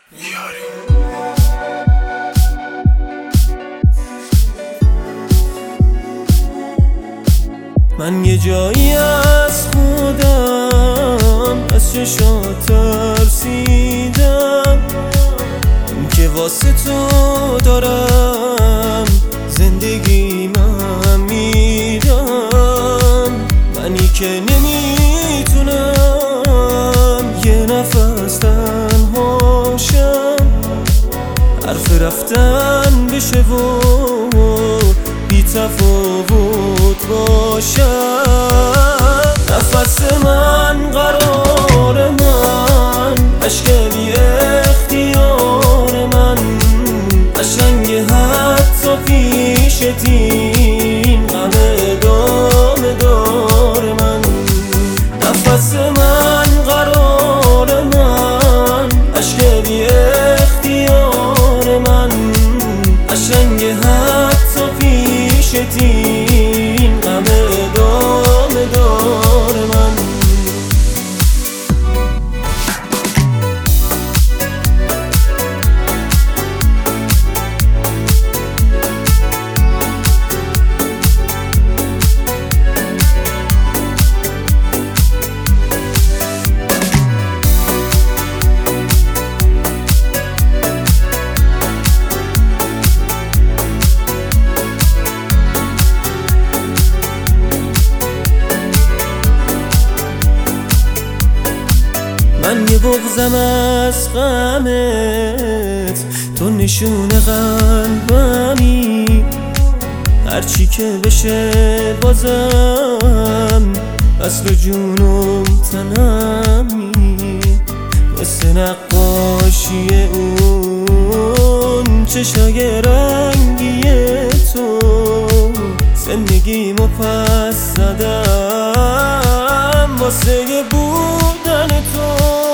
من یه جایی از خودم از چشات ترسیدم که واسه تو دارم زندگی من میدم. منی که نمیتونم یه نفس تنهاشم، حرف رفتن بشه و بی تفاوت باشم. نفس من، قرار من، عشق بی اختیار من، قشنگ حتی پیشت این غم ادامه دار من. نفس من، قرار من، عشق بی اختیار من، قشنگ حتی پیشت این غم ادامه دار من. من یه بغضم از غمت، تو نشون قلبمی، هرچی که بشه بازم اصل جونم تنمی. مثل نقاشی اون چشای رنگی تو، زندگیمو پس زدم واسه بودن تو.